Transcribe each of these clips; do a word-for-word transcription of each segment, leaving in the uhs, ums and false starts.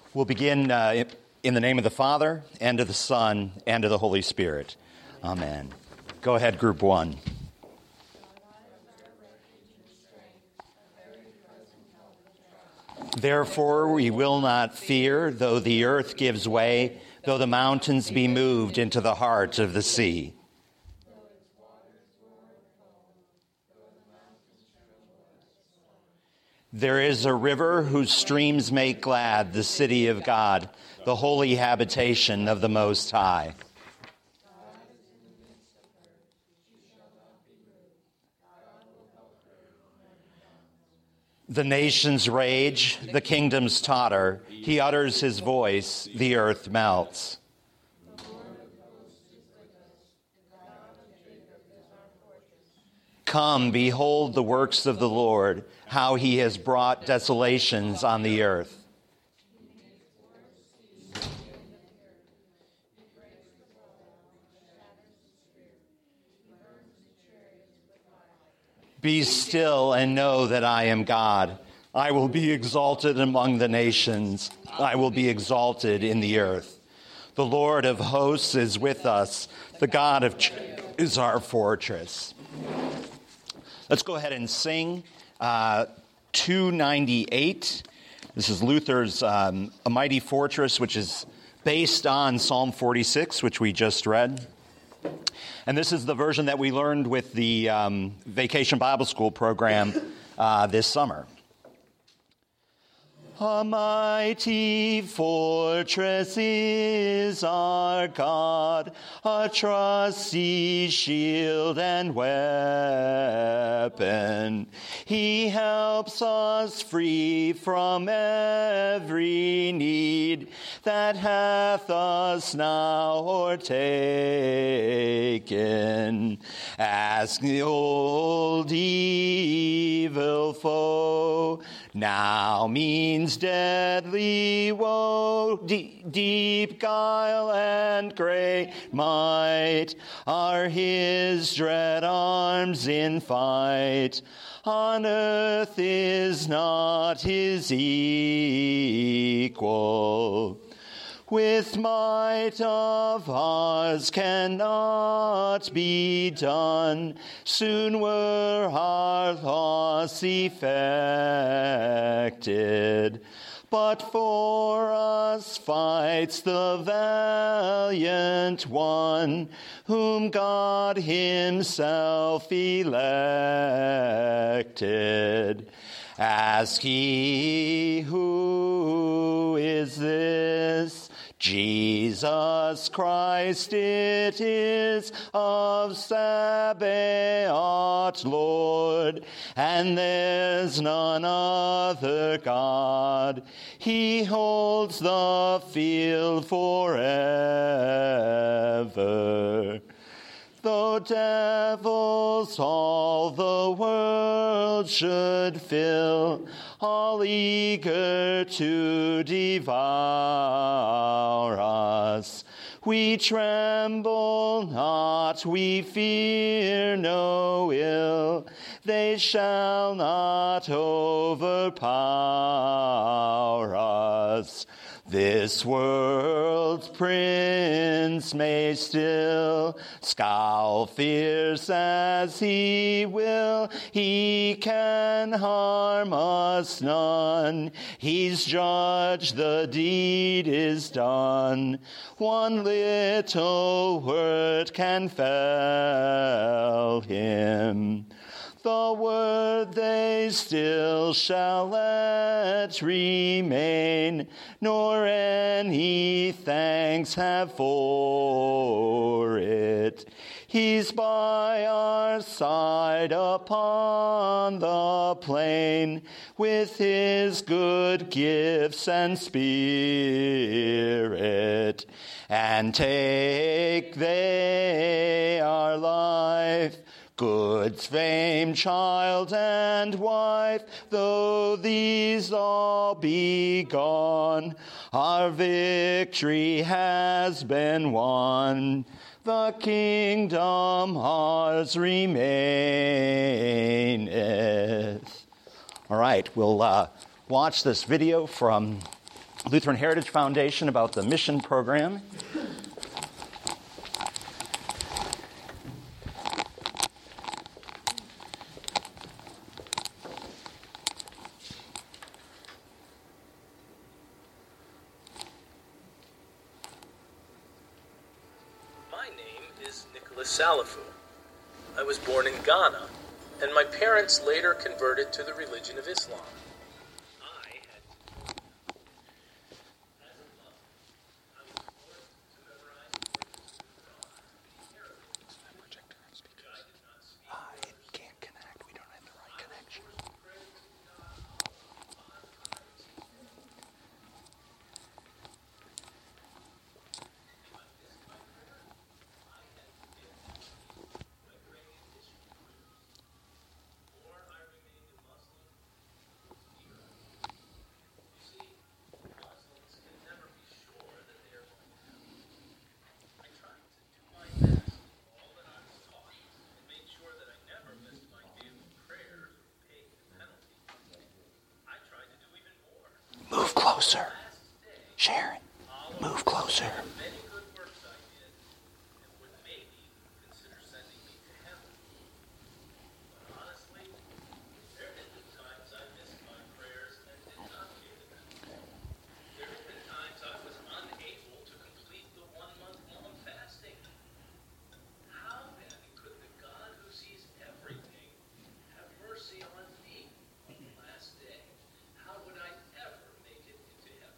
We'll begin uh, in the name of the Father, and of the Son, and of the Holy Spirit. Amen. Go ahead, group one. Therefore we will not fear, though the earth gives way, though the mountains be moved into the heart of the sea. There is a river whose streams make glad the city of God, the holy habitation of the Most High. The nations rage, the kingdoms totter. He utters his voice, the earth melts. Come, behold the works of the Lord, how he has brought desolations on the earth. Be still and know that I am God. I will be exalted among the nations. I will be exalted in the earth. The Lord of hosts is with us. The God of Ch- is our fortress. Let's go ahead and sing uh, two ninety-eight. This is Luther's um, A Mighty Fortress, which is based on Psalm forty-six, which we just read. And this is the version that we learned with the um, Vacation Bible School program uh, this summer. A mighty fortress is our God, a trusty shield and weapon. He helps us free from every need that hath us now o'ertaken. Ask the old evil foe, now means deadly woe, D- deep guile and great might are his dread arms in fight. On earth is not his equal. With might of ours cannot be done. Soon were our loss effected. But for us fights the valiant one, whom God himself elected. Ask ye, who is this? Jesus Christ it is, of Sabaoth Lord, and there's none other God. He holds the field forever. Though devils all the world should fill, all eager to devour us, we tremble not, we fear no ill. They shall not overpower us. This world's prince may still scowl fierce as he will. He can harm us none. He's judged, the deed is done. One little word can fell him. The word they still shall let remain, nor any thanks have for it. He's by our side upon the plain, with his good gifts and spirit. And take they our life, goods, fame, child, and wife, though these all be gone, our victory has been won. The kingdom ours remaineth. All right, we'll uh, watch this video from Lutheran Heritage Foundation about the mission program. My name is Nicholas Salafu. I was born in Ghana, and my parents later converted to the religion of Islam. I had as a monk, I was forced to memorize portions of the Quran in Arabic, which I did not speak. Ah, it can't connect. We don't have the right connection. Move closer. Sharon, move closer. Many good works I did, and would maybe consider sending me to heaven. But honestly, there have been times I missed my prayers and did not get to them. There have been times I was unable to complete the one-month-long fasting. How then could the God who sees everything have mercy on me on the last day? How would I ever make it into heaven?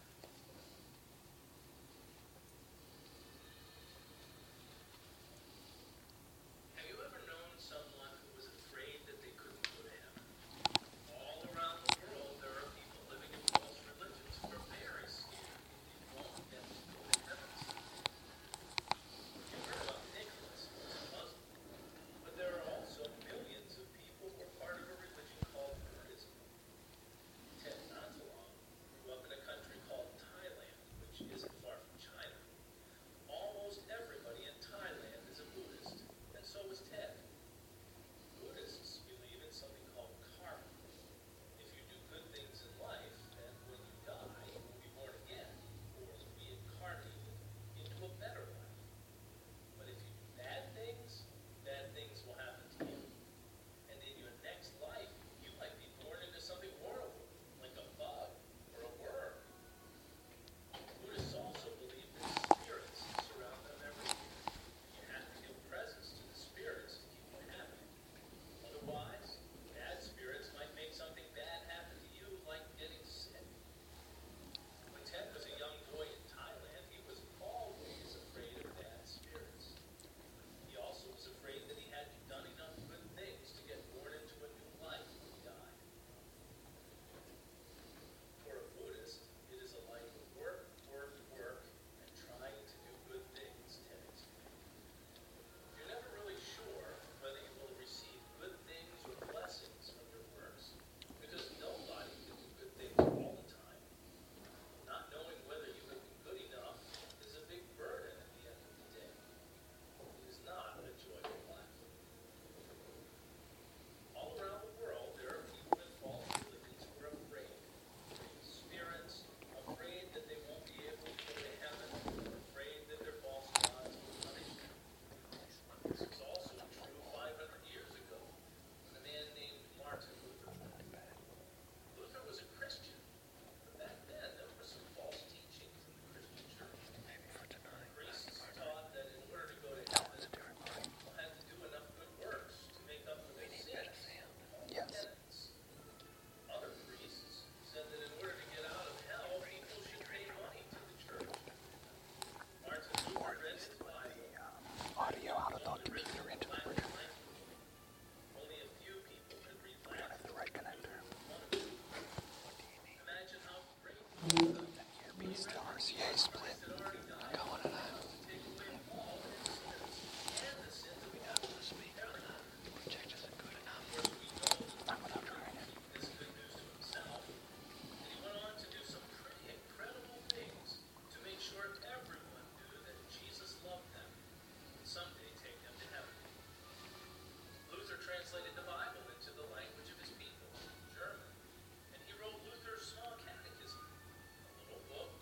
Have you ever known someone who was afraid that they couldn't go to heaven? All around the world, there are people living in false religions who are very scared that they won't get to go to heaven someday. You've heard about Nicholas, who was a Muslim, but there are also millions of people who are part of a religion called Buddhism. Ted Natsalong grew up in a country called Thailand, which isn't far from China. Almost everybody in Thailand is a Buddhist, and so is Ted. Buddhists believe in something called karma. If you do good things in life, then when you die, you will be born again, or reincarnated into a better life. But if you do bad things, bad things will happen to you. And in your next life, you might be born into something horrible, like a bug or a worm. Buddhists also believe that spirits surround them everywhere. You have to give presents to the spirits to keep them happy. Otherwise, bad spirits might make something bad happen to you, like getting sick. When Ted was a young boy in Thailand, he was always afraid of bad spirits. He also was afraid that he hadn't done enough good things to get born into a new life when he died. For a Buddhist, it is a life of work, work, work, and trying to do good things, Ted explained. You're never really sure whether you will receive good things or blessings from your works, because nobody can do good things all the time. Not knowing whether you have been good enough is a big burden at the end of the day. It is not a joyful life. All around the world, there are people in false religions who are afraid. Spirits, afraid that they won't be able to go to heaven, afraid that their false gods will punish them. This was also true five hundred years ago, when a man named Martin Luther lived. Luther was a Christian, but back then there were some false teachings in the Christian church. Priests taught that in order to go to heaven, people had to do enough good works to make up for their sins. Yes. Penance. Other priests said that in order to get out of hell, people should pay money to the church. Martin Luther read his Bible. Audio out of the computer into the printer. Only a few people could read We don't Latin. have the right connector. Imagine how great Earpiece to R C A split. Going and out. take away all his sins and the sins of all the speaker. Project isn't good enough. Of course, we know Not without trying it. this good news to himself, and he went on to do some pretty incredible things to make sure everyone knew that Jesus loved them and someday take them to heaven. Luther translated the Bible into the language of his people, German, and he wrote Luther's Small Catechism, a little book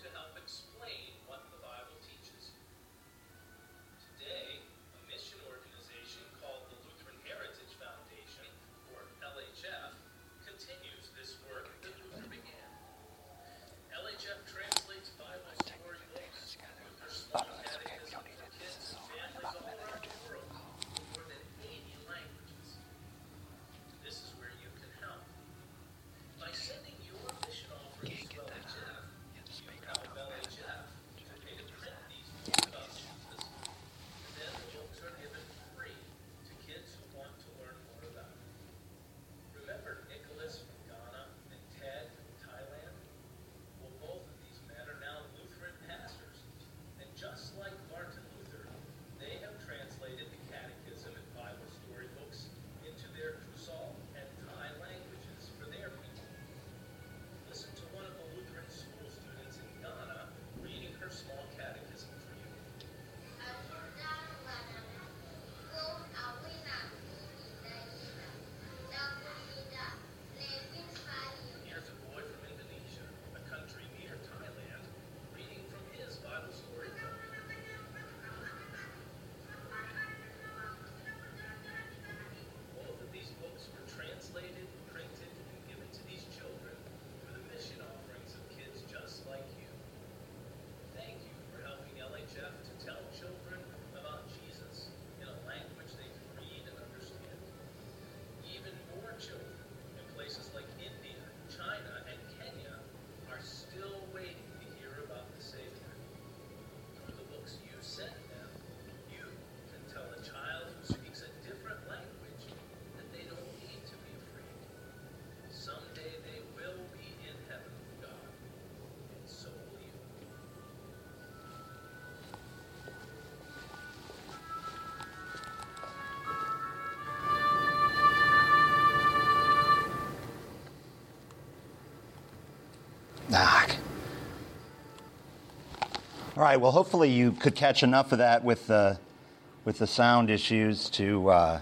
All right, well, hopefully you could catch enough of that with the, with the sound issues to... Uh,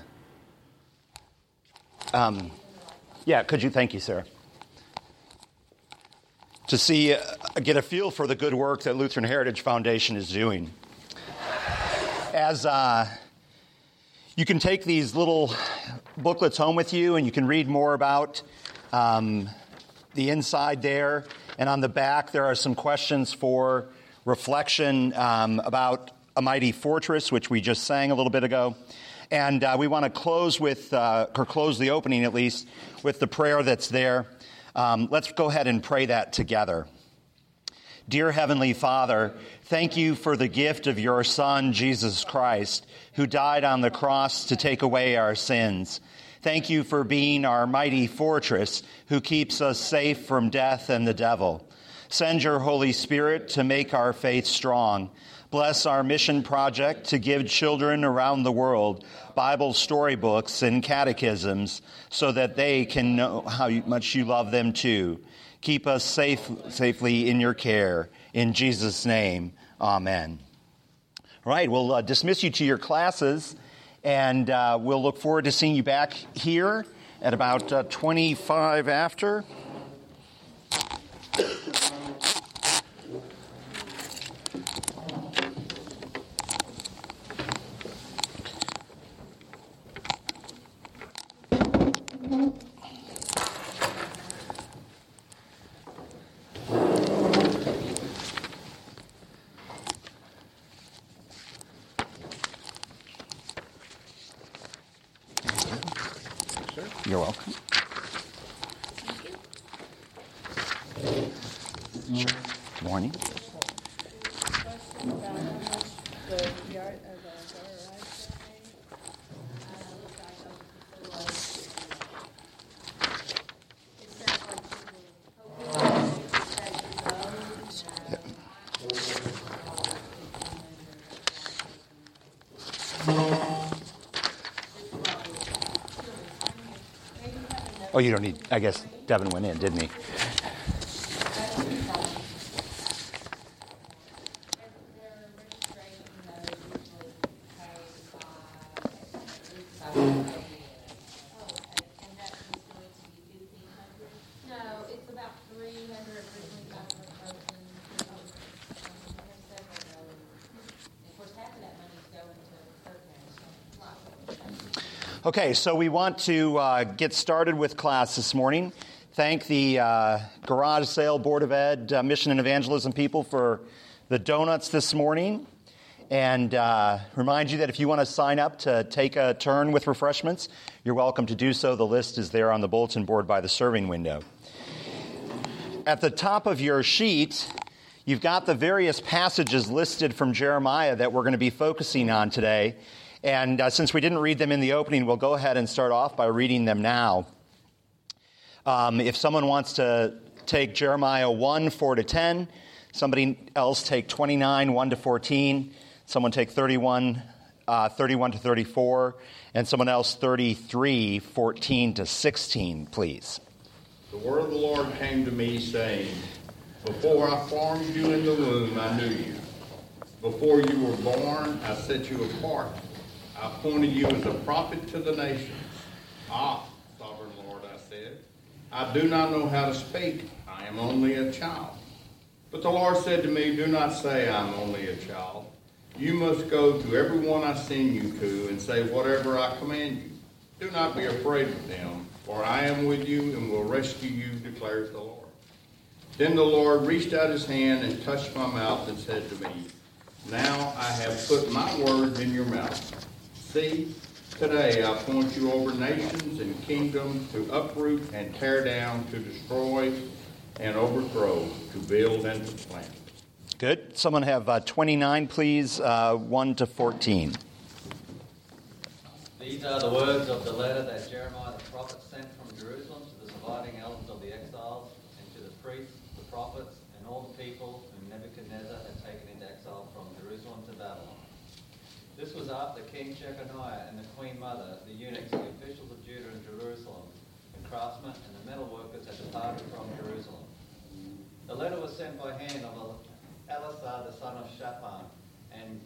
um, yeah, could you? Thank you, Sarah. To see, uh, get a feel for the good work that Lutheran Heritage Foundation is doing. As uh, you can take these little booklets home with you, and you can read more about um, the inside there. And on the back, there are some questions for reflection um, about A Mighty Fortress, which we just sang a little bit ago. And uh, we want to close with, uh, or close the opening at least, with the prayer that's there. Um, let's go ahead and pray that together. Dear Heavenly Father, thank you for the gift of your Son, Jesus Christ, who died on the cross to take away our sins. Thank you for being our mighty fortress who keeps us safe from death and the devil. Send your Holy Spirit to make our faith strong. Bless our mission project to give children around the world Bible storybooks and catechisms so that they can know how much you love them too. Keep us safe, safely in your care. In Jesus' name, amen. All right, we'll uh, dismiss you to your classes, and uh, we'll look forward to seeing you back here at about uh, twenty-five after. You're welcome. Sure. Good morning. Oh, you don't need, I guess Devin went in, didn't he? Okay, so we want to uh, get started with class this morning. Thank the uh, Garage Sale Board of Ed uh, Mission and Evangelism people for the donuts this morning. And uh, remind you that if you want to sign up to take a turn with refreshments, you're welcome to do so. The list is there on the bulletin board by the serving window. At the top of your sheet, you've got the various passages listed from Jeremiah that we're going to be focusing on today. And uh, since we didn't read them in the opening, we'll go ahead and start off by reading them now. Um, if someone wants to take Jeremiah one, four to ten, somebody else take twenty-nine, one to fourteen, someone take thirty-one, uh, thirty-one to thirty-four, and someone else thirty-three, fourteen to sixteen, please. The word of the Lord came to me, saying, Before I formed you in the womb, I knew you. Before you were born, I set you apart. I appointed you as a prophet to the nations. Ah, sovereign Lord, I said, I do not know how to speak. I am only a child. But the Lord said to me, Do not say I am only a child. You must go to everyone I send you to and say whatever I command you. Do not be afraid of them, for I am with you and will rescue you, declares the Lord. Then the Lord reached out his hand and touched my mouth and said to me, Now I have put my words in your mouth. See, today I appoint you over nations and kingdoms to uproot and tear down, to destroy and overthrow, to build and to plant. Good. Someone have uh, twenty-nine, please, uh, one to fourteen. These are the words of the letter that Jeremiah the prophet sent from Jerusalem to the surviving elders of the exiles, and to the priests, the prophets, and all the people whom Nebuchadnezzar had taken into exile from Jerusalem to Babylon. This was after King Jeconiah and the Queen Mother, the eunuchs, the officials of Judah and Jerusalem, the craftsmen and the metal workers had departed from Jerusalem. The letter was sent by hand of Elisar the son of Shaphan, and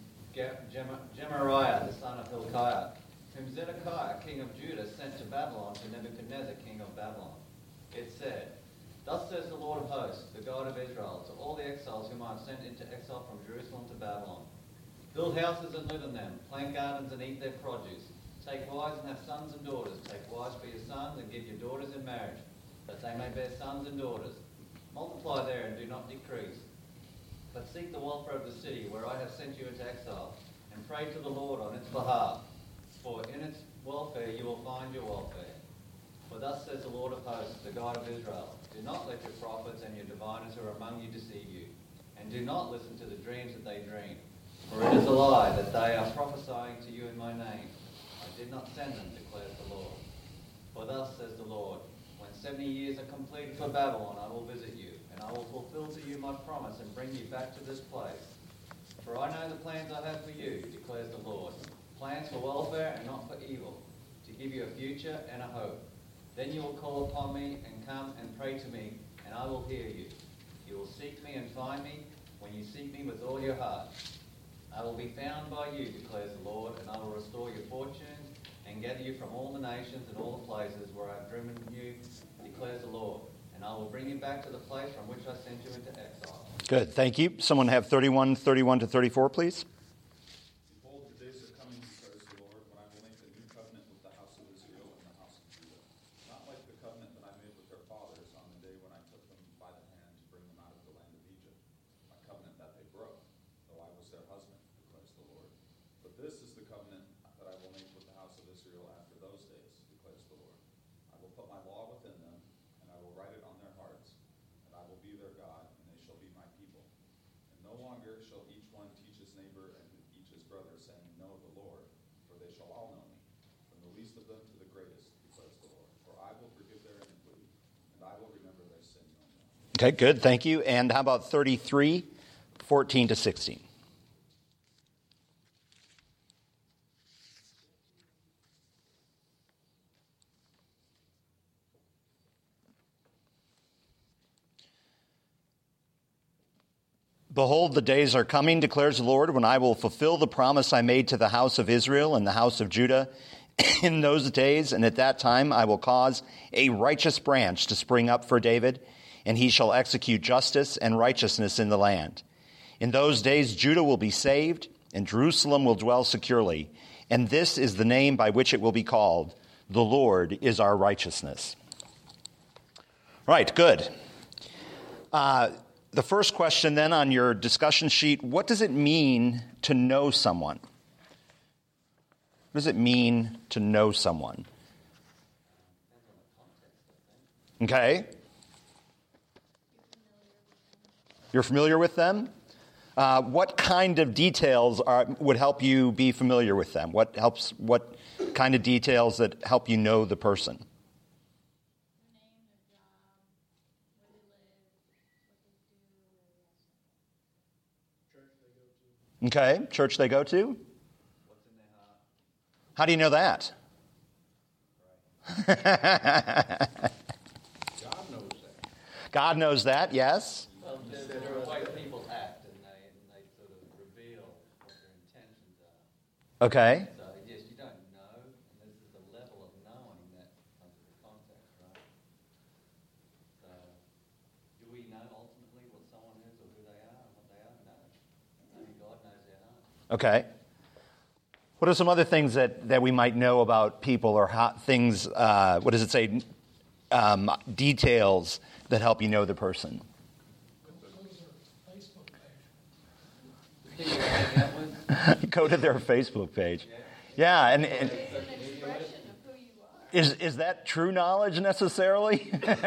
Gemariah the son of Hilkiah, whom Zedekiah king of Judah sent to Babylon to Nebuchadnezzar king of Babylon. It said, Thus says the Lord of hosts, the God of Israel, to all the exiles whom I have sent into exile from Jerusalem to Babylon. Build houses and live in them, plant gardens and eat their produce. Take wives and have sons and daughters. Take wives for your sons and give your daughters in marriage, that they may bear sons and daughters. Multiply there and do not decrease. But seek the welfare of the city where I have sent you into exile, and pray to the Lord on its behalf. For in its welfare you will find your welfare. For thus says the Lord of hosts, the God of Israel, do not let your prophets and your diviners who are among you deceive you, and do not listen to the dreams that they dream. For it is a lie that they are prophesying to you in my name. I did not send them, declares the Lord. For thus says the Lord, when seventy years are completed for Babylon, I will visit you, and I will fulfill to you my promise and bring you back to this place. For I know the plans I have for you, declares the Lord, plans for welfare and not for evil, to give you a future and a hope. Then you will call upon me and come and pray to me, and I will hear you. You will seek me and find me when you seek me with all your heart. I will be found by you, declares the Lord, and I will restore your fortunes and gather you from all the nations and all the places where I have driven you, declares the Lord. And I will bring you back to the place from which I sent you into exile. Good, thank you. Someone have thirty-one, thirty-one to thirty-four, please. Behold, the days are coming, declares the Lord, when I will make a new covenant with the house of Israel and the house of Judah. Not like the covenant that I made with their fathers on the day when I took them by the hand to bring them out of the land of Egypt, my covenant that they broke, though I was their husband, declares the Lord. But this is the covenant that I will make with the house of Israel after those days, declares the Lord. I will put my law within them, and I will write it on their hearts, and I will be their God, and they shall be my people. And no longer shall each one teach his neighbor and each his brother, saying, Know the Lord, for they shall all know me, from the least of them to the greatest, declares the Lord. For I will forgive their iniquity, and I will remember their sin no more. Okay, good, thank you. And how about thirty-three, fourteen to sixteen? Behold, the days are coming, declares the Lord, when I will fulfill the promise I made to the house of Israel and the house of Judah. In those days and at that time I will cause a righteous branch to spring up for David, and he shall execute justice and righteousness in the land. In those days Judah will be saved, and Jerusalem will dwell securely. And this is the name by which it will be called: The Lord is our righteousness. Right, good. Uh, The first question then on your discussion sheet, what does it mean to know someone? What does it mean to know someone? Okay. You're familiar with them? Uh, what kind of details are, would help you be familiar with them? What helps? What kind of details that help you know the person? Okay, church they go to? What's in their heart? How do you know that? God knows that. God knows that, yes. Well, there, there are ways people act, and they, and they sort of reveal what their intentions are. Okay. So, yes, you don't know, and this is the level of knowing that comes with the context, right? So, do we know ultimately what someone is or who they are and what they are? No. Only God knows their heart. Okay. What are some other things that, that we might know about people, or how, things, uh, what does it say, um, details that help you know the person? Go to their Facebook page. Yeah, and, and It's an expression of who you are. is is that true knowledge necessarily?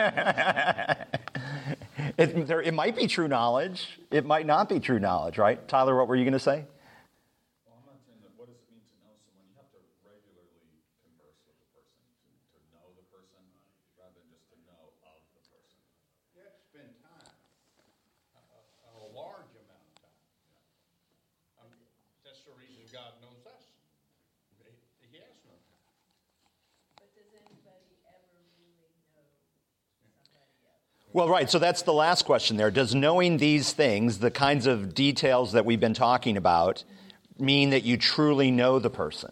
it, there, it might be true knowledge. It might not be true knowledge, right? Tyler, what were you going to say? Well, I'm not saying that what does it mean to know someone? You have to regularly converse with the person to, to know the person rather than just to know of the person. You have to spend time, a, a, a large amount of time. Um, that's the reason God knows us. He, he has no time. But does anybody ever really know somebody else? Well, right. So that's the last question there. Does knowing these things, the kinds of details that we've been talking about, mean that you truly know the person?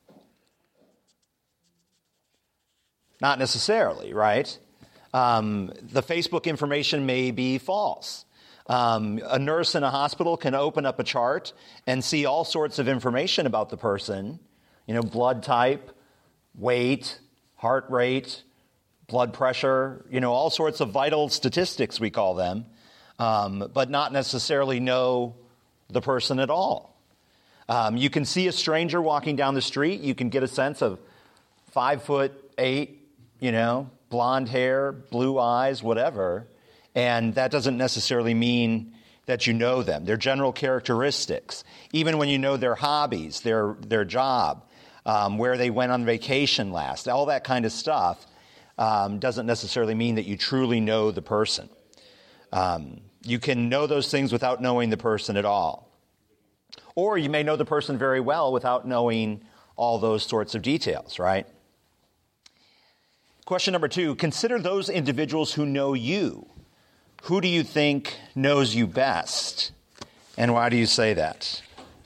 Not necessarily, right? Um, the Facebook information may be false. Um, a nurse in a hospital can open up a chart and see all sorts of information about the person, you know, blood type, weight, heart rate, blood pressure, you know, all sorts of vital statistics, we call them, um, but not necessarily know the person at all. Um, you can see a stranger walking down the street. You can get a sense of five foot eight, you know, blonde hair, blue eyes, whatever. And that doesn't necessarily mean that you know them. Their general characteristics, even when you know their hobbies, their their job, um, where they went on vacation last, all that kind of stuff um, doesn't necessarily mean that you truly know the person. Um, you can know those things without knowing the person at all. Or you may know the person very well without knowing all those sorts of details, right? Question number two, consider those individuals who know you. Who do you think knows you best? And why do you say that?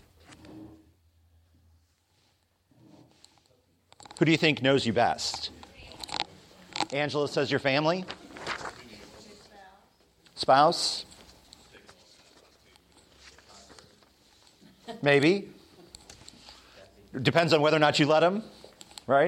Who do you think knows you best? Angela says your family? Spouse? Maybe. Depends on whether or not you let them, right?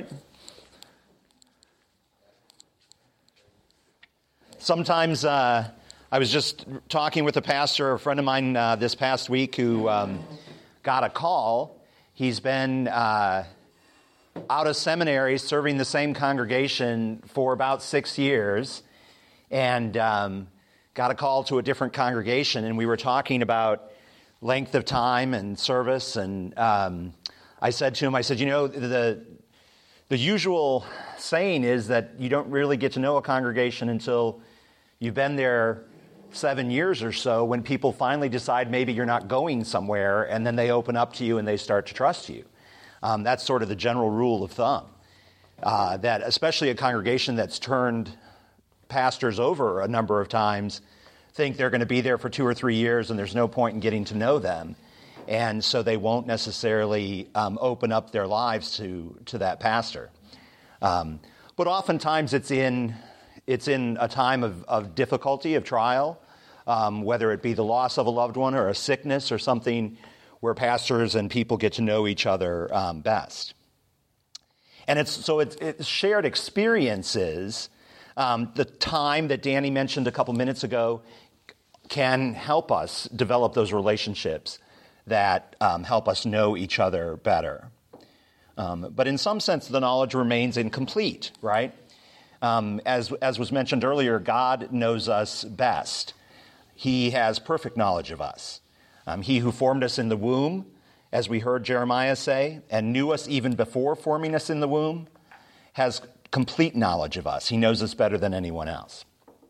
Sometimes uh, I was just talking with a pastor, a friend of mine uh, this past week who um, got a call. He's been uh, out of seminary serving the same congregation for about six years and um, got a call to a different congregation. And we were talking about length of time and service. And um, I said to him, I said, you know, the the usual saying is that you don't really get to know a congregation until you've been there seven years or so, when people finally decide maybe you're not going somewhere, and then they open up to you and they start to trust you. Um, that's sort of the general rule of thumb, uh, that especially a congregation that's turned pastors over a number of times think they're going to be there for two or three years and there's no point in getting to know them. And so they won't necessarily um, open up their lives to, to that pastor. Um, but oftentimes it's in... It's in a time of, of difficulty, of trial, um, whether it be the loss of a loved one or a sickness or something where pastors and people get to know each other um, best. And it's so it's, it's shared experiences. Um, the time that Danny mentioned a couple minutes ago can help us develop those relationships that um, help us know each other better. Um, but in some sense, the knowledge remains incomplete, right? Um, as, as was mentioned earlier, God knows us best. He has perfect knowledge of us. Um, he who formed us in the womb, as we heard Jeremiah say, and knew us even before forming us in the womb, has complete knowledge of us. He knows us better than anyone else.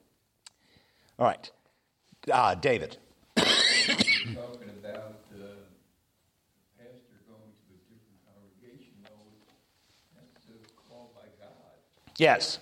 All right. Uh, David. Talking about uh, pastor going to a different congregation, though, that's a call by God. Yes.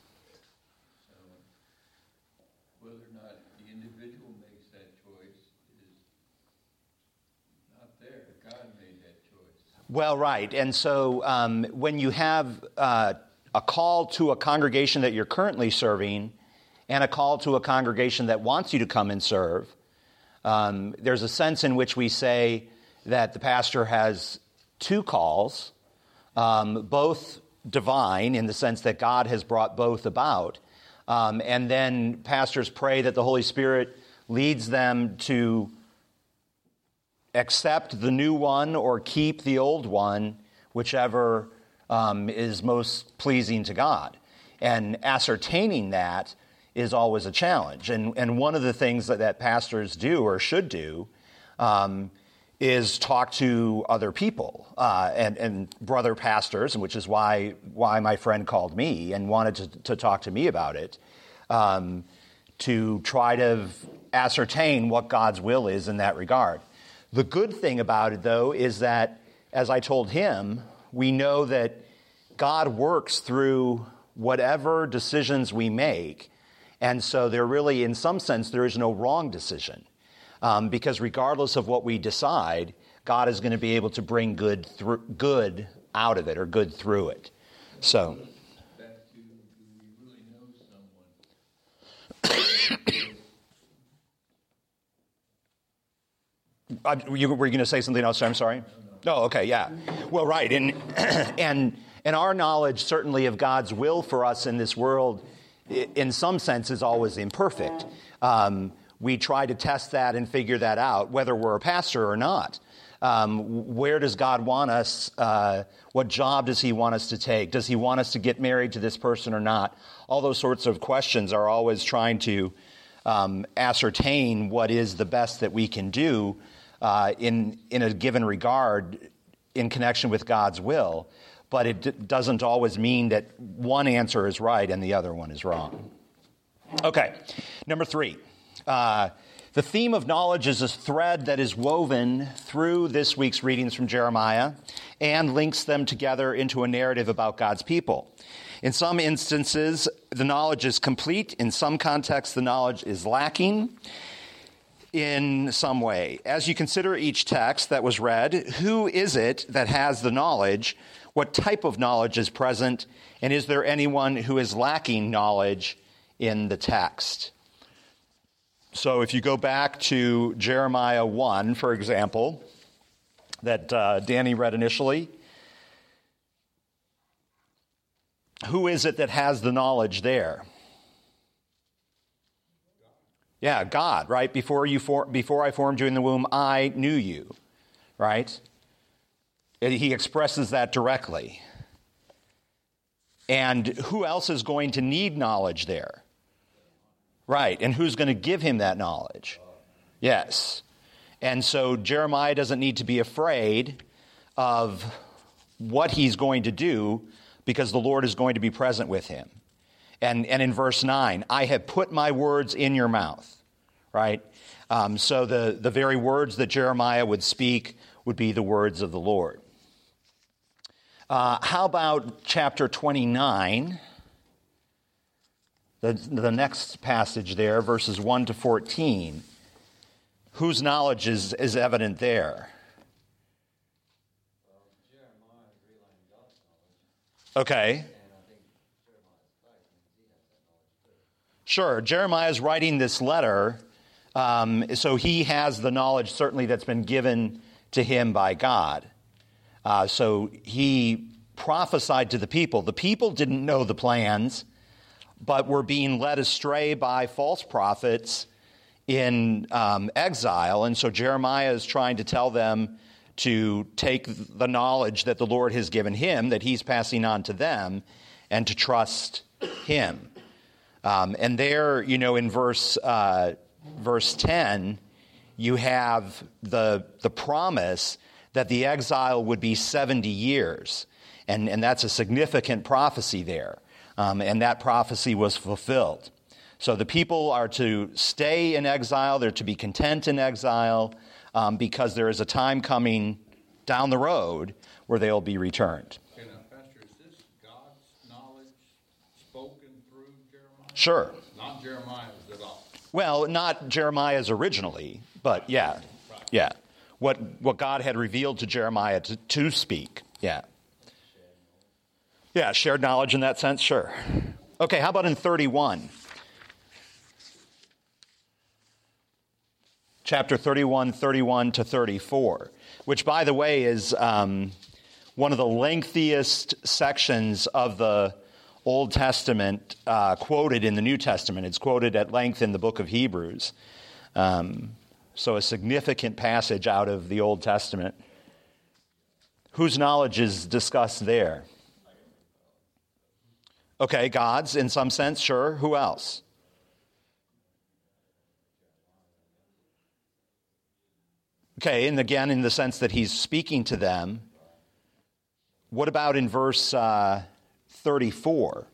Whether or not the individual makes that choice is not there. God made that choice. Well, right. And so um, when you have uh, a call to a congregation that you're currently serving and a call to a congregation that wants you to come and serve, um, there's a sense in which we say that the pastor has two calls, um, both divine in the sense that God has brought both about. Um, and then pastors pray that the Holy Spirit leads them to accept the new one or keep the old one, whichever um, is most pleasing to God. And ascertaining that is always a challenge. And, and one of the things that, that pastors do or should do um, is talk to other people uh, and, and brother pastors, which is why why my friend called me and wanted to, to talk to me about it, um, to try to ascertain what God's will is in that regard. The good thing about it, though, is that, as I told him, we know that God works through whatever decisions we make, And so there really, in some sense, there is no wrong decision. Um, because regardless of what we decide, God is going to be able to bring good through, good out of it or good through it. So, Back to, do we really know someone? uh, you, were you going to say something else? I'm sorry. No, oh, okay, yeah. Well, right, and and and our knowledge certainly of God's will for us in this world, in some sense, is always imperfect. Um, we try to test that and figure that out, whether we're a pastor or not. Um, where does God want us? Uh, what job does he want us to take? Does he want us to get married to this person or not? All those sorts of questions are always trying to um, ascertain what is the best that we can do uh, in in a given regard in connection with God's will. But it d- doesn't always mean that one answer is right and the other one is wrong. Okay, number three. Uh, The theme of knowledge is a thread that is woven through this week's readings from Jeremiah and links them together into a narrative about God's people. In some instances, the knowledge is complete. In some contexts, the knowledge is lacking in some way. As you consider each text that was read, who is it that has the knowledge? What type of knowledge is present? And is there anyone who is lacking knowledge in the text? So if you go back to Jeremiah one, for example, that uh, Danny read initially, who is it that has the knowledge there? Yeah, God, right? Before you for, before I formed you in the womb, I knew you, right? And he expresses that directly. And who else is going to need knowledge there? Right, and who's going to give him that knowledge? Yes. And so Jeremiah doesn't need to be afraid of what he's going to do because the Lord is going to be present with him. And, and in verse nine, I have put my words in your mouth, right? Um, so the, the very words that Jeremiah would speak would be the words of the Lord. Uh, how about chapter twenty-nine? The, the next passage there, verses one to fourteen. Whose knowledge is, is evident there? Well, Jeremiah is relaying God's knowledge. Okay. And I think Jeremiah's faith means he has that knowledge too. Sure. Jeremiah is writing this letter, um, so he has the knowledge certainly that's been given to him by God. Uh, so he prophesied to the people. The people didn't know the plans, but were being led astray by false prophets in um, exile. And so Jeremiah is trying to tell them to take the knowledge that the Lord has given him, that he's passing on to them, and to trust him. Um, and there, you know, in verse uh, verse ten, you have the the promise that the exile would be seventy years. And, and that's a significant prophecy there. Um, and that prophecy was fulfilled. So the people are to stay in exile. They're to be content in exile um, because there is a time coming down the road where they'll be returned. And, uh, Pastor, is this God's knowledge spoken through Jeremiah? Sure. Not Jeremiah's at all. Well, not Jeremiah's originally, but yeah. Yeah. What what God had revealed to Jeremiah to, to speak. Yeah. Yeah, shared knowledge in that sense, sure. Okay, how about in thirty-one? Chapter thirty-one, thirty-one to thirty-four, which, by the way, is um, one of the lengthiest sections of the Old Testament uh, quoted in the New Testament. It's quoted at length in the book of Hebrews. Um, so a significant passage out of the Old Testament. Whose knowledge is discussed there? Okay, God's in some sense, sure. Who else? Okay, and again, in the sense that he's speaking to them. What about in verse uh, thirty-four?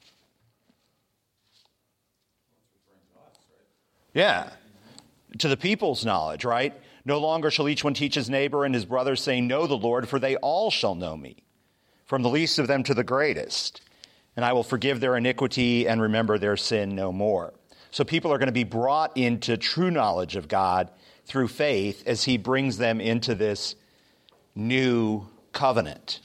Yeah, to the people's knowledge, right? No longer shall each one teach his neighbor and his brother, saying, know the Lord, for they all shall know me, from the least of them to the greatest. And I will forgive their iniquity and remember their sin no more. So people are going to be brought into true knowledge of God through faith as he brings them into this new covenant.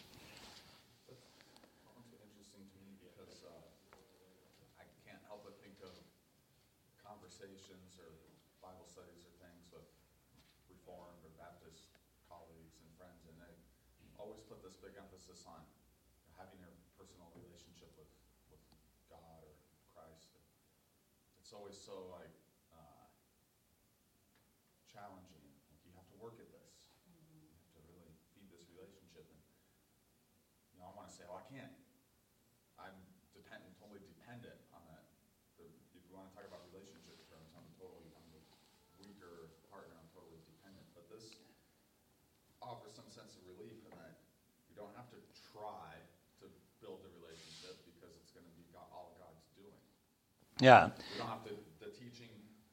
It's interesting to me because uh, I can't help but think of conversations or Bible studies or things with Reformed or Baptist colleagues and friends, and they always put this big emphasis on having your personal relationship with, with God or Christ. It's always so like uh, challenging. Like you have to work at this. You have to really feed this relationship. And you know, I want to say, well, I can't. I'm dependent, totally dependent on that. The, if you want to talk about relationship terms, I'm totally, I'm the weaker partner. I'm totally dependent. But this offers some sense of relief in that you don't have to try to build the relationship because it's going to be God, all God's doing. Yeah. You don't have to, the teaching,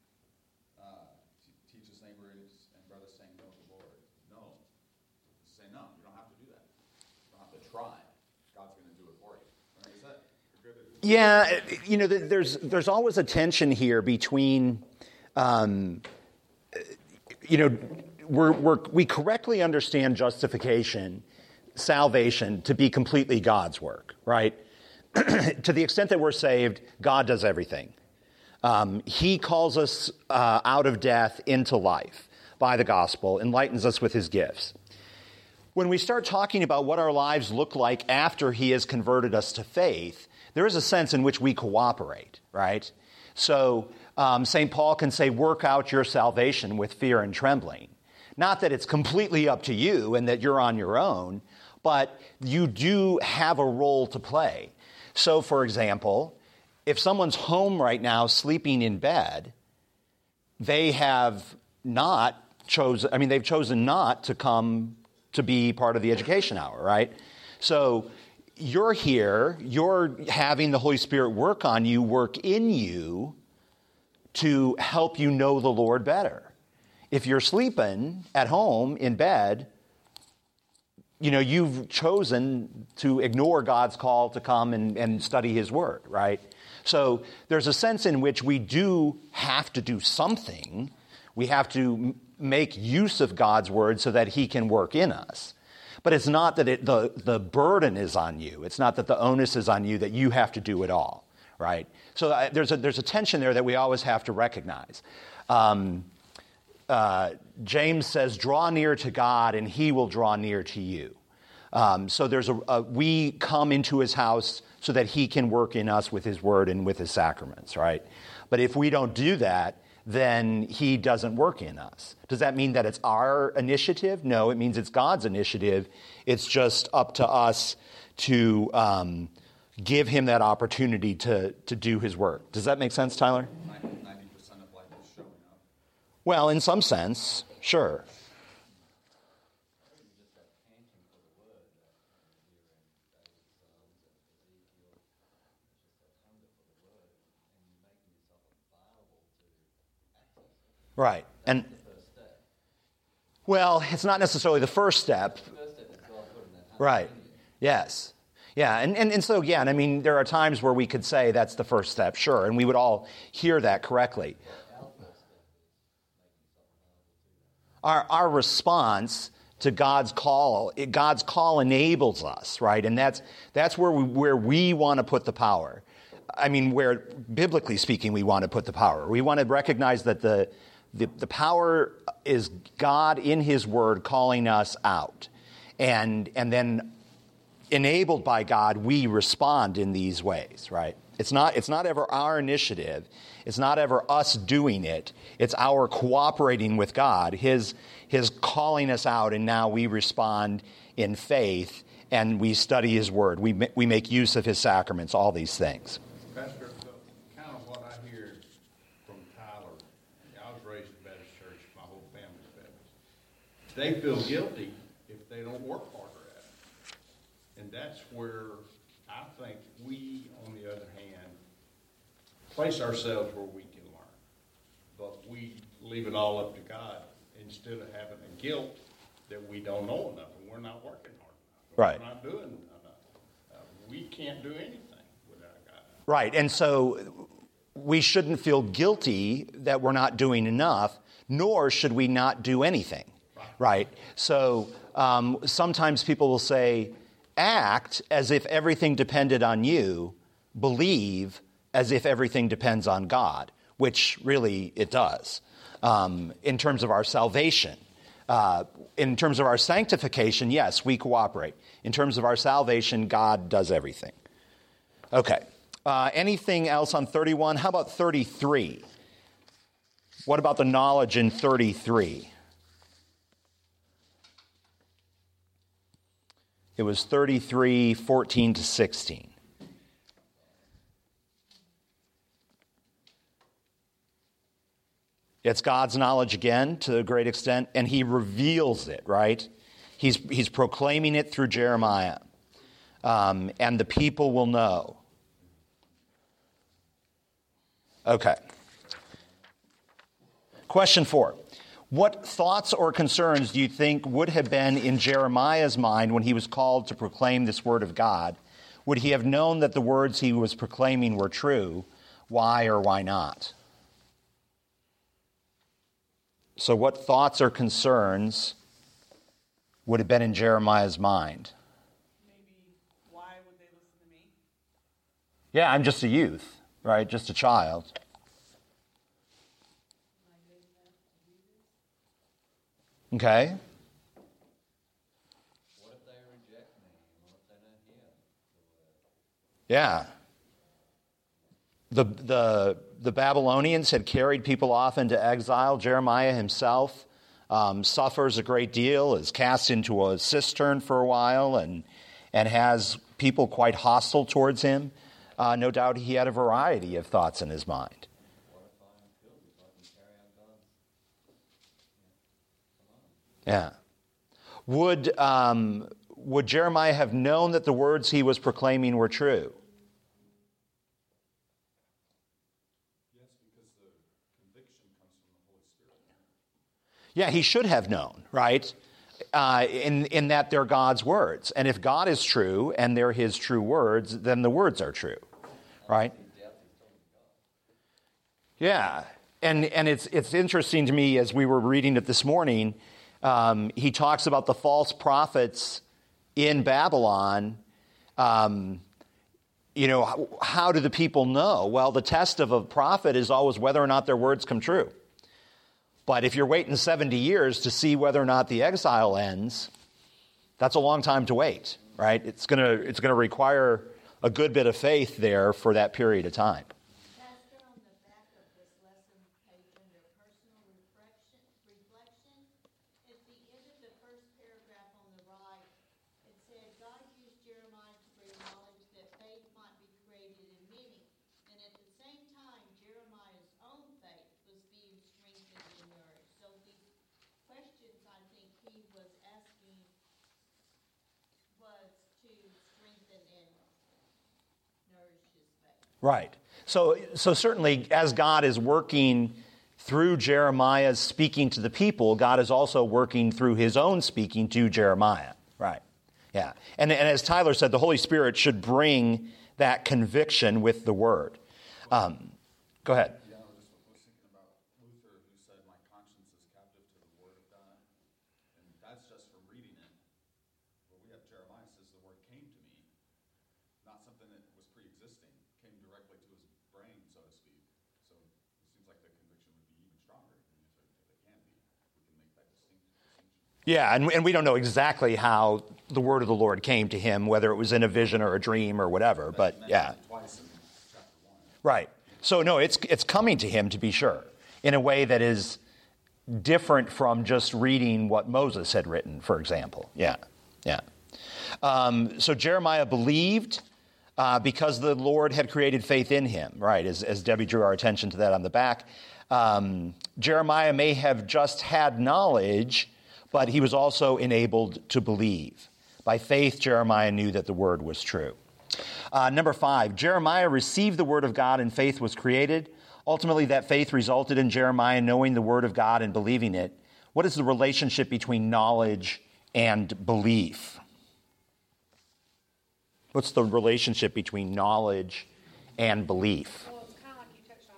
uh, t- teach his neighbor and brother saying no to the Lord. No. Say no. You don't have to do that. You don't have to try. God's going to do it for you. Right? Is that good? Yeah, you know, there's there's always a tension here between, um, you know, we're, we're, we correctly understand justification, salvation, to be completely God's work, right? To the extent that we're saved, God does everything. Um, he calls us uh, out of death into life by the gospel, enlightens us with his gifts. When we start talking about what our lives look like after he has converted us to faith, there is a sense in which we cooperate, right? So um, Saint Paul can say, work out your salvation with fear and trembling. Not that it's completely up to you and that you're on your own, but you do have a role to play. So, for example, if someone's home right now sleeping in bed, they have not chosen, I mean, they've chosen not to come to be part of the education hour, right? So you're here, you're having the Holy Spirit work on you, work in you to help you know the Lord better. If you're sleeping at home in bed, you know, you've chosen to ignore God's call to come and, and study his word, right? So there's a sense in which we do have to do something. We have to m- make use of God's word so that he can work in us. But it's not that it, the, the burden is on you. It's not that the onus is on you, that you have to do it all, right? So I, there's, a, there's a tension there that we always have to recognize. Um, uh, James says, draw near to God and he will draw near to you. Um, so there's a, a we come into his house so that he can work in us with his word and with his sacraments, right? But if we don't do that, then he doesn't work in us. Does that mean that it's our initiative? No, it means it's God's initiative. It's just up to us to um, give him that opportunity to, to do his work. Does that make sense, Tyler? ninety percent of life is showing up. Well, in some sense, sure. Right. And well, it's not necessarily the first step. Right. Yes. Yeah. And, and, and so, yeah, and I mean, there are times where we could say that's the first step, sure, and we would all hear that correctly. Our, our response to God's call, God's call enables us, right? And that's that's where we, where we want to put the power. I mean, where, biblically speaking, we want to put the power. We want to recognize that the The, the power is God in his word calling us out. And, and then enabled by God, we respond in these ways, right? It's not, it's not ever our initiative. It's not ever us doing it. It's our cooperating with God, his, his calling us out, and now we respond in faith and we study his word. We, we make use of his sacraments, all these things. Pastor, so kind of what I hear from Tyler, I was raised in Baptist church, my whole family's Baptist. They feel guilty if they don't work harder at it. And that's where I think we, on the other hand, place ourselves where we can learn. But we leave it all up to God instead of having a guilt that we don't know enough and we're not working hard enough. Right. We're not doing enough. Uh, we can't do anything without God. Right. And so we shouldn't feel guilty that we're not doing enough, nor should we not do anything, right? So um, sometimes people will say, act as if everything depended on you, believe as if everything depends on God, which really it does um, in terms of our salvation. Uh, in terms of our sanctification, yes, we cooperate. In terms of our salvation, God does everything. Okay. Uh, anything else on thirty-one? How about thirty-three? What about the knowledge in thirty-three? It was thirty-three, fourteen to sixteen. It's God's knowledge again to a great extent, and he reveals it, right? He's, he's proclaiming it through Jeremiah, um, and the people will know. Okay. Question four. What thoughts or concerns do you think would have been in Jeremiah's mind when he was called to proclaim this word of God? Would he have known that the words he was proclaiming were true? Why or why not? So what thoughts or concerns would have been in Jeremiah's mind? Maybe, why would they listen to me? Yeah, I'm just a youth, right? Just a child. Okay. What if they reject me? What if they don't hear the word? Yeah. The, the, the Babylonians had carried people off into exile. Jeremiah himself um, suffers a great deal, is cast into a cistern for a while, and, and has people quite hostile towards him. Uh, no doubt he had a variety of thoughts in his mind. What if I'm killed if I can carry on God's? Yeah. Would, um, would Jeremiah have known that the words he was proclaiming were true? Yeah, he should have known, right? Uh, in, in that they're God's words. And if God is true and they're his true words, then the words are true, right? Yeah. And, and it's, it's interesting to me as we were reading it this morning, um, he talks about the false prophets in Babylon. Um, you know, how, how do the people know? Well, the test of a prophet is always whether or not their words come true. But if you're waiting seventy years to see whether or not the exile ends, that's a long time to wait, right? It's going to it's going to require a good bit of faith there for that period of time. Pastor, on the back of this lesson page under personal reflection, reflection, at the end of the first paragraph on the right, it said, God used Jeremiah to bring knowledge that faith might be created in many. And at the same time, Jeremiah's own faith was being strengthened and nourished. So the questions I think he was asking was to strengthen and nourish his faith. Right. So, so certainly as God is working through Jeremiah speaking to the people, God is also working through his own speaking to Jeremiah. Right. Yeah. And, and as Tyler said, the Holy Spirit should bring that conviction with the word. Um, go ahead. Yeah, I was just was thinking about Luther, who said, "My conscience is captive to the word of God," and that's just from reading it. Well, we have Jeremiah says the word came to me, not something that was pre-existing, came directly to his brain, so to speak. So it seems like the conviction would be even stronger. I mean, if, it, if it can be, we can make that distinction. Yeah, and, and we don't know exactly how the word of the Lord came to him, whether it was in a vision or a dream or whatever, but yeah. Twice in chapter one. Right. So no, it's it's coming to him to be sure, in a way that is different from just reading what Moses had written, for example. Yeah, yeah. Um, so Jeremiah believed uh, because the Lord had created faith in him, right, as, as Debbie drew our attention to that on the back. Um, Jeremiah may have just had knowledge, but he was also enabled to believe. By faith, Jeremiah knew that the word was true. Uh, number five, Jeremiah received the word of God and faith was created. Ultimately, that faith resulted in Jeremiah knowing the word of God and believing it. What is the relationship between knowledge and belief? What's the relationship between knowledge and belief? Well, it's kind of like you touched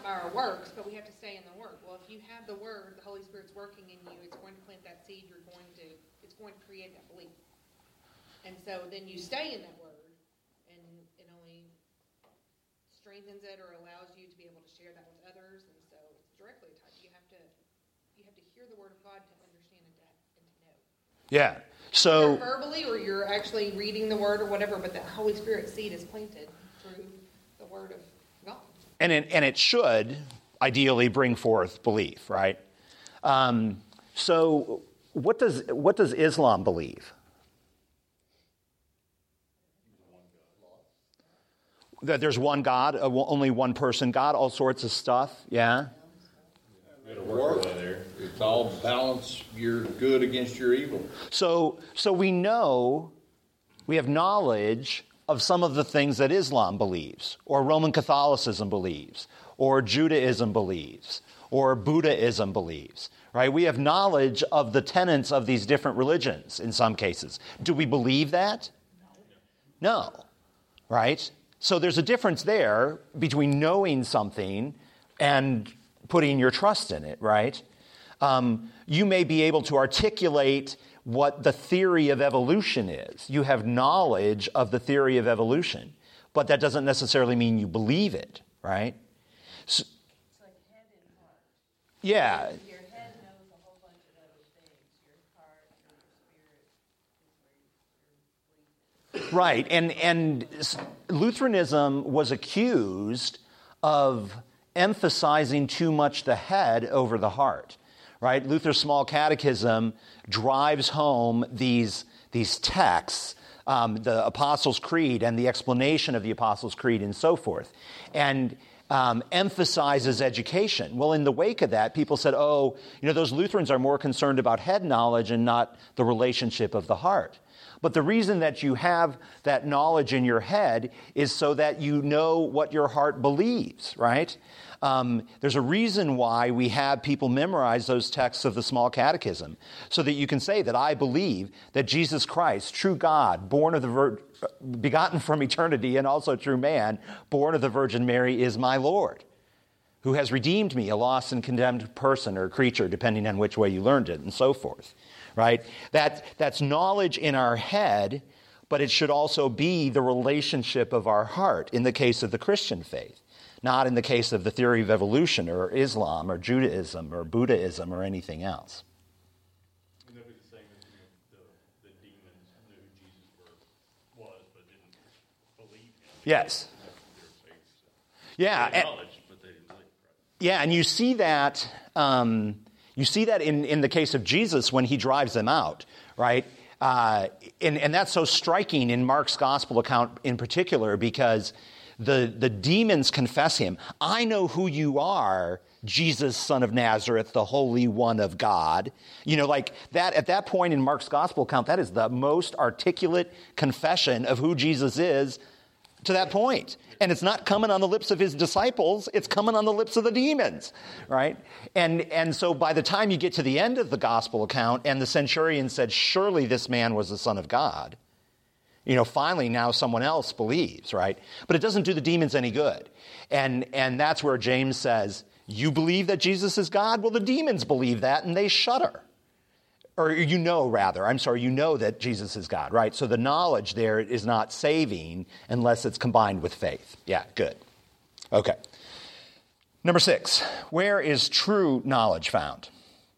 our works, but we have to stay in the Word. Well, if you have the Word, the Holy Spirit's working in you, it's going to plant that seed, you're going to, it's going to create that belief. And so then you stay in that Word, and it only strengthens it or allows you to be able to share that with others, and so it's directly attached. You have to, you have to hear the Word of God to understand and to, and to know. Yeah. So Either verbally, or you're actually reading the Word or whatever, but the Holy Spirit seed is planted through the Word of God. And it, and it should ideally bring forth belief, right? Um, so what does what does Islam believe? That there's one God, uh, only one person God, all sorts of stuff, yeah? It'll work there. It's all balance your good against your evil. So, so we know, we have knowledge of some of the things that Islam believes, or Roman Catholicism believes, or Judaism believes, or Buddhism believes, right? We have knowledge of the tenets of these different religions in some cases. Do we believe that? No, right? So there's a difference there between knowing something and putting your trust in it, right? Um, you may be able to articulate what the theory of evolution is. You have knowledge of the theory of evolution, but that doesn't necessarily mean you believe it, right? So, It's like head and heart. yeah. Your head knows a whole bunch of other things. Your heart or your spirit is where your belief is. Right, and and Lutheranism was accused of emphasizing too much the head over the heart, right? Luther's Small Catechism drives home these, these texts, um, the Apostles' Creed and the explanation of the Apostles' Creed and so forth, and um, emphasizes education. Well, in the wake of that, people said, oh, you know, those Lutherans are more concerned about head knowledge and not the relationship of the heart. But the reason that you have that knowledge in your head is so that you know what your heart believes, right? Um, there's a reason why we have people memorize those texts of the Small Catechism, so that you can say that I believe that Jesus Christ, true God, born of the Vir- begotten from eternity and also true man, born of the Virgin Mary, is my Lord, who has redeemed me, a lost and condemned person or creature, depending on which way you learned it, and so forth. Right? That, that's knowledge in our head, but it should also be the relationship of our heart in the case of the Christian faith, not in the case of the theory of evolution or Islam or Judaism or Buddhism or anything else. And that would be the same as, you know, the, the demons knew who Jesus were, was, but didn't believe him. Yes. Yeah. They had knowledge, but they didn't believe. Right? Yeah, and you see that... Um, You see that in, in the case of Jesus when he drives them out, right? Uh, and, and that's so striking in Mark's gospel account in particular, because the, the demons confess him. I know who you are, Jesus, son of Nazareth, the Holy One of God. You know, like that at that point in Mark's gospel account, that is the most articulate confession of who Jesus is to that point. And it's not coming on the lips of his disciples, it's coming on the lips of the demons, right? And and so by the time you get to the end of the gospel account and the centurion said, surely this man was the Son of God, you know, finally now someone else believes, right? But it doesn't do the demons any good. And and that's where James says, you believe that Jesus is God? Well, the demons believe that and they shudder. Or you know, rather, I'm sorry, you know that Jesus is God, right? So the knowledge there is not saving unless it's combined with faith. Yeah, good. Okay. Number six, where is true knowledge found?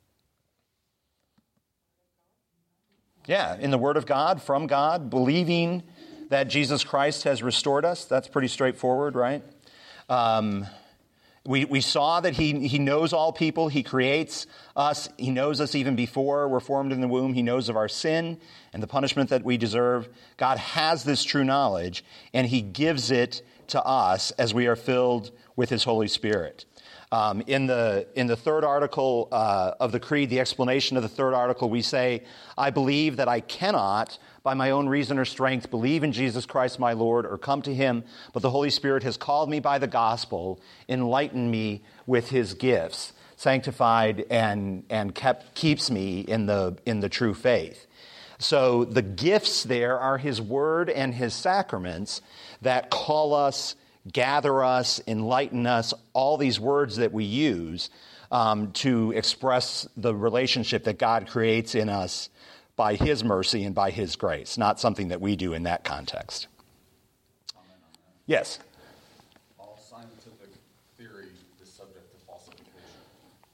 Yeah, in the Word of God, from God, believing that Jesus Christ has restored us. That's pretty straightforward, right? Um, We we saw that he, he knows all people. He creates us. He knows us even before we're formed in the womb. He knows of our sin and the punishment that we deserve. God has this true knowledge, and he gives it to us as we are filled with his Holy Spirit. Um, in the in the third article uh, of the Creed, the explanation of the third article, we say, I believe that I cannot, by my own reason or strength, believe in Jesus Christ my Lord or come to him, but the Holy Spirit has called me by the gospel, enlightened me with his gifts, sanctified and and kept keeps me in the in the true faith. So the gifts there are his word and his sacraments that call us gather us, enlighten us, all these words that we use um, to express the relationship that God creates in us by his mercy and by his grace, not something that we do in that context. Comment on that. Yes? All scientific theory is subject to falsification.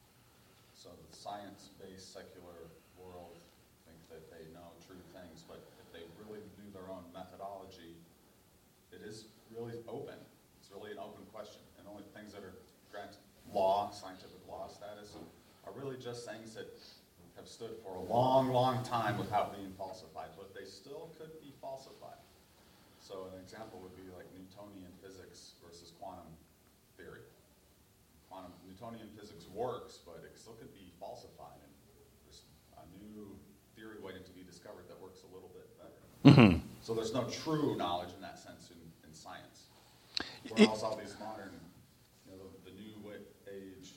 So the science-based secular world think that they know true things, but if they really do their own methodology, it is really open. It's really an open question. And only things that are granted law, scientific law status, are really just things that have stood for a long, long time without being falsified, but they still could be falsified. So an example would be like Newtonian physics versus quantum theory. Quantum Newtonian physics works, but it still could be falsified, and there's a new theory waiting to be discovered that works a little bit better. Mm-hmm. So there's no true knowledge in that sense in, in science. Whereas all these modern, you know, the, the new wa- age,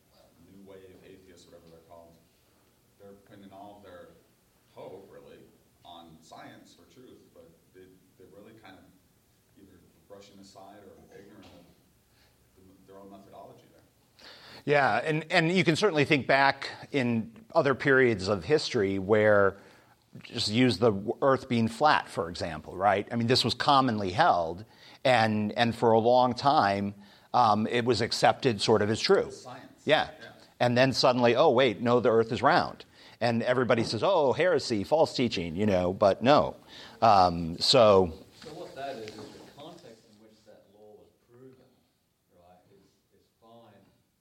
new wave atheists, whatever they're called, they're pinning all of their hope, really, on science for truth, but they, they're really kind of either brushing aside or ignorant of the, their own methodology there. Yeah, and, and you can certainly think back in other periods of history where, just use the earth being flat, for example, right? I mean, this was commonly held, and, and for a long time, um, it was accepted sort of as true. Science. Yeah. Yeah. And then suddenly, oh, wait, no, the earth is round. And everybody says, oh, heresy, false teaching, you know, but no. Um, so... So what that is, is the context in which that law was proven, right, is, is fine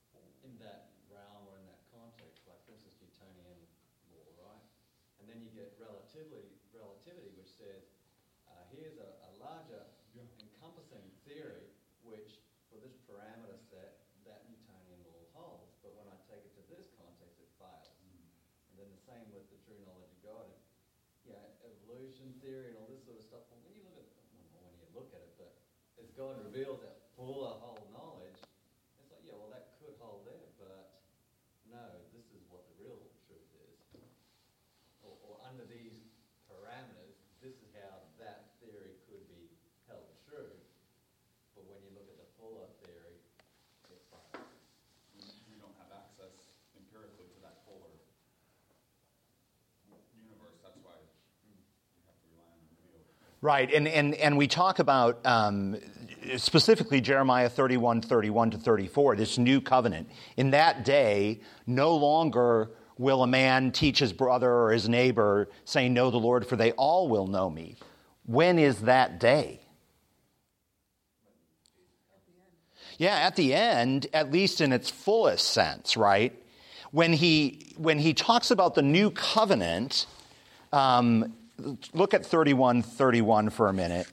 in that realm or in that context, like for instance Newtonian law, right? And then you get relativity, relativity which says, uh, here's a, a larger encompassing theory which, for this parameter set, that Newtonian law holds, but when I take it to this context, it fails. And then the same with the true knowledge of God. And, yeah, evolution theory and all this sort of stuff. Well, when you look at it, well, when you look at it, but as God reveals that fuller whole knowledge, it's like, yeah, well, that could hold there, but no, this is what the real truth is. Or, or under these parameters, this is how that theory could be held true. But when you look at the fuller theory, it fails. We, we don't have access empirically to that fuller universe. That's why you have to rely on the revealed. Right, and, and, and we talk about um, specifically Jeremiah thirty-one, thirty-one to thirty-four, this new covenant. In that day, no longer will a man teach his brother or his neighbor, saying, know the Lord, for they all will know me. When is that day? Yeah, at the end, at least in its fullest sense, right? When he, when he talks about the new covenant, um, look at thirty-one thirty-one for a minute.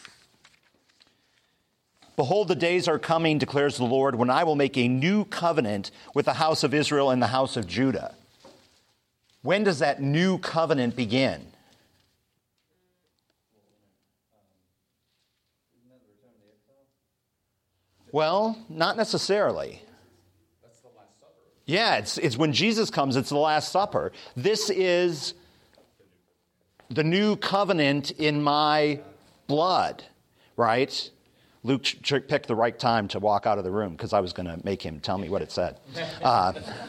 Behold, the days are coming, declares the Lord, when I will make a new covenant with the house of Israel and the house of Judah. When does that new covenant begin? Isn't that the return of the exile? Well, not necessarily. That's the Last Supper. Yeah, it's, it's when Jesus comes, it's the Last Supper. This is the new covenant in my blood, right? Luke ch- ch- picked the right time to walk out of the room because I was going to make him tell me what it said. Uh,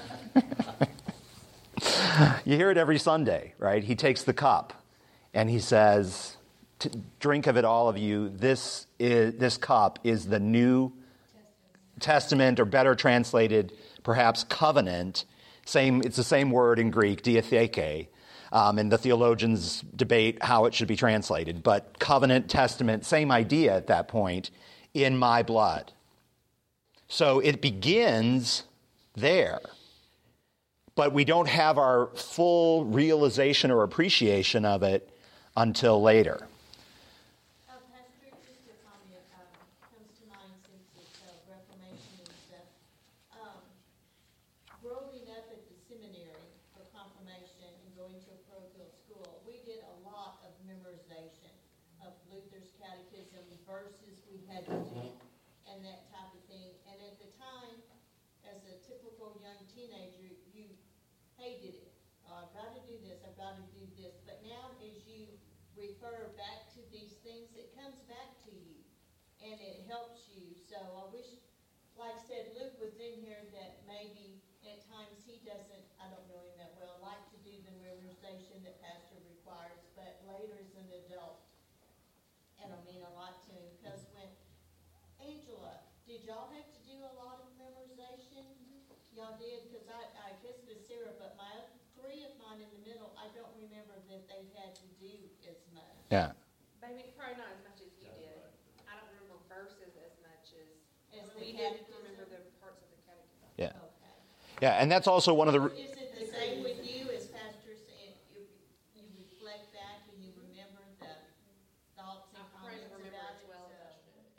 you hear it every Sunday, right? He takes the cup and he says, drink of it, all of you. This is this cup is the New Testament, or better translated, perhaps covenant. Same, it's the same word in Greek, diatheke. Um, and the theologians debate how it should be translated. But covenant, testament, same idea at that point, in my blood. So it begins there. But we don't have our full realization or appreciation of it until later. Uh, Pastor, just a comment, um, comes to mind since it's uh, Reformation and stuff. Um, growing up at the seminary for confirmation and going to a parochial school, we did a lot of memorization of Luther's catechism, verses we had to do, and that type of thing. And at the time, as a typical young teenager, you hated it. Oh, I've got to do this, I've got to do this. But now as you refer back to these things, it comes back to you. and it helps you. So I wish, like I said, Luke was in here that maybe at times he doesn't, I don't know him that well, like to do the memorization that Pastor requires, but later as an adult, it'll mean a lot to him. Because when, Angela, did y'all have to do a lot of memorization? Y'all did? Because I, I guess it was Sarah, but my three of mine in the middle, I don't remember that they had to do as much. Yeah. Maybe probably not as much as you did. I don't remember verses as much as, As we the did catechism? remember the parts of the catechism. Yeah. Okay. Yeah, and that's also one of the... Is it the same with you as Pastor said? You, you reflect back and you remember the thoughts and I pray to comments remember about as it? well as I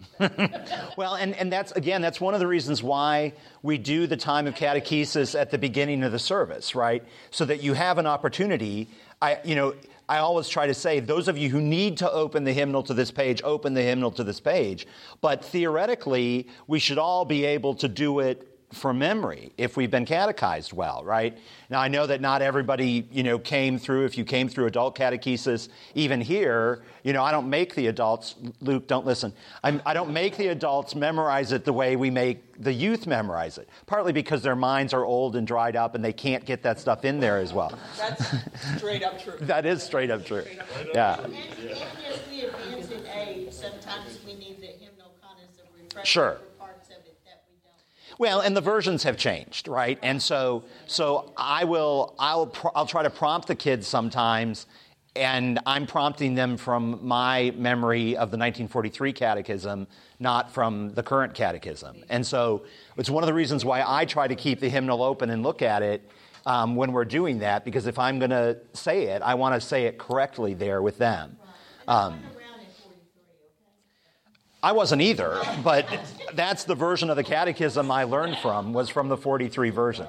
So- Well, and, and that's, again, that's one of the reasons why we do the time of catechesis at the beginning of the service, right? So that you have an opportunity. I, you know, I always try to say, those of you who need to open the hymnal to this page, open the hymnal to this page. But theoretically, we should all be able to do it from memory if we've been catechized well, right? Now, I know that not everybody, you know, came through. If you came through adult catechesis, even here, you know, I don't make the adults, Luke, don't listen. I'm, I don't make the adults memorize it the way we make the youth memorize it, partly because their minds are old and dried up and they can't get that stuff in there as well. That's straight up true. That is straight up true. Yeah. And, and as we advance in age, sometimes we need the hymnal kind of as a refresher Sure. for parts of it that we don't. Well, and the versions have changed, right? And so, so I will, I'll, pr- I'll try to prompt the kids sometimes, and I'm prompting them from my memory of the nineteen forty-three catechism, not from the current catechism. And so, it's one of the reasons why I try to keep the hymnal open and look at it um, when we're doing that, because if I'm going to say it, I want to say it correctly there with them. And I Um, wasn't around in forty-three, okay? I wasn't either, but that's the version of the catechism I learned from, was from the forty-three version.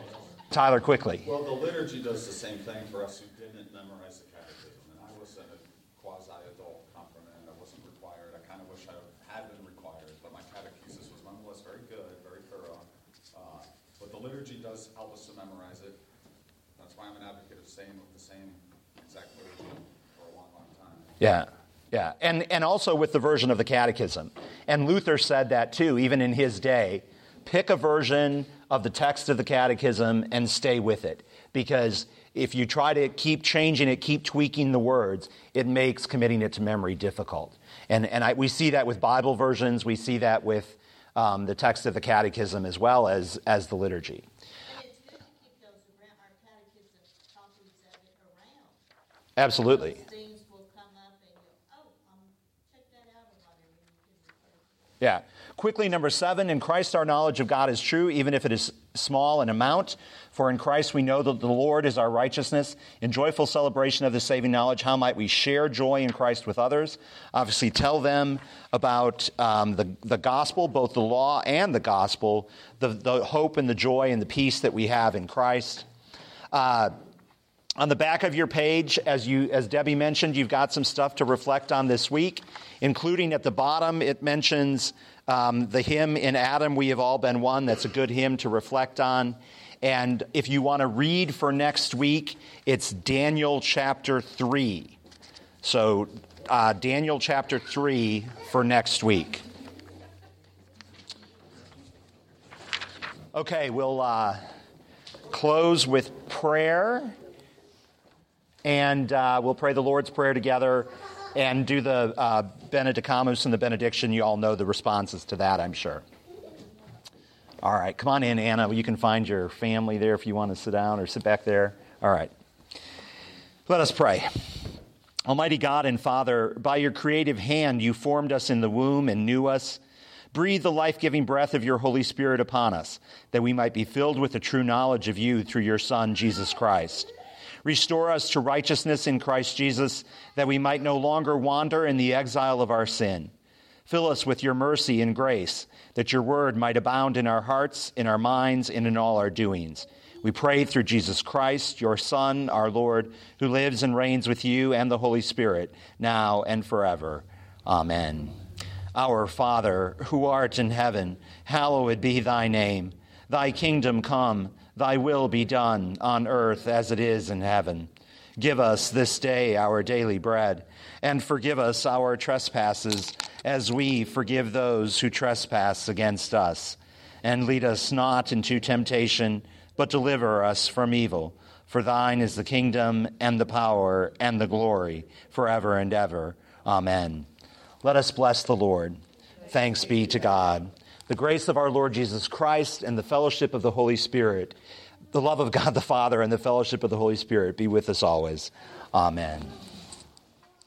Tyler, quickly. Well, the liturgy does the same thing for us who didn't memorize the catechism. And I was a quasi-adult confirmand. I wasn't required. I kind of wish I had been required. But my catechesis was nonetheless very good, very thorough. Uh, but the liturgy does help us to memorize it. That's why I'm an advocate of staying with the same exact liturgy for a long, long time. Yeah, yeah. And, and also with the version of the catechism. And Luther said that too, even in his day. Pick a version of the text of the catechism and stay with it. Because if you try to keep changing it, keep tweaking the words, it makes committing it to memory difficult. And, and I, we see that with Bible versions. We see that with um, the text of the catechism as well as, as the liturgy. And it's good to keep those around, our catechism copies of it around. Absolutely. Those things will come up and you'll, oh, um, check that out or whatever. You can refer to it. Yeah. Quickly, number seven, in Christ our knowledge of God is true, even if it is small in amount. For in Christ we know that the Lord is our righteousness. In joyful celebration of the saving knowledge, how might we share joy in Christ with others? Obviously, tell them about um, the, the gospel, both the law and the gospel, the, the hope and the joy and the peace that we have in Christ. Uh, On the back of your page, as you, as Debbie mentioned, you've got some stuff to reflect on this week, including at the bottom, it mentions um, the hymn, "In Adam We Have All Been One." That's a good hymn to reflect on. And if you want to read for next week, it's Daniel chapter three. So uh, Daniel chapter three for next week. Okay, we'll uh, close with prayer. And uh, we'll pray the Lord's Prayer together and do the uh, Benedicamus and the benediction. You all know the responses to that, I'm sure. All right, come on in, Anna. You can find your family there if you want to sit down or sit back there. All right. Let us pray. Almighty God and Father, by your creative hand you formed us in the womb and knew us. Breathe the life-giving breath of your Holy Spirit upon us, that we might be filled with the true knowledge of you through your Son, Jesus Christ. Restore us to righteousness in Christ Jesus, that we might no longer wander in the exile of our sin. Fill us with your mercy and grace, that your word might abound in our hearts, in our minds, and in all our doings. We pray through Jesus Christ, your Son, our Lord, who lives and reigns with you and the Holy Spirit, now and forever. Amen. Our Father, who art in heaven, hallowed be thy name. Thy kingdom come. Thy will be done on earth as it is in heaven. Give us this day our daily bread, and forgive us our trespasses, as we forgive those who trespass against us. And lead us not into temptation, but deliver us from evil. For thine is the kingdom, and the power, and the glory, forever and ever. Amen. Let us bless the Lord. Thanks be to God. The grace of our Lord Jesus Christ and the fellowship of the Holy Spirit, the love of God the Father and the fellowship of the Holy Spirit be with us always. Amen.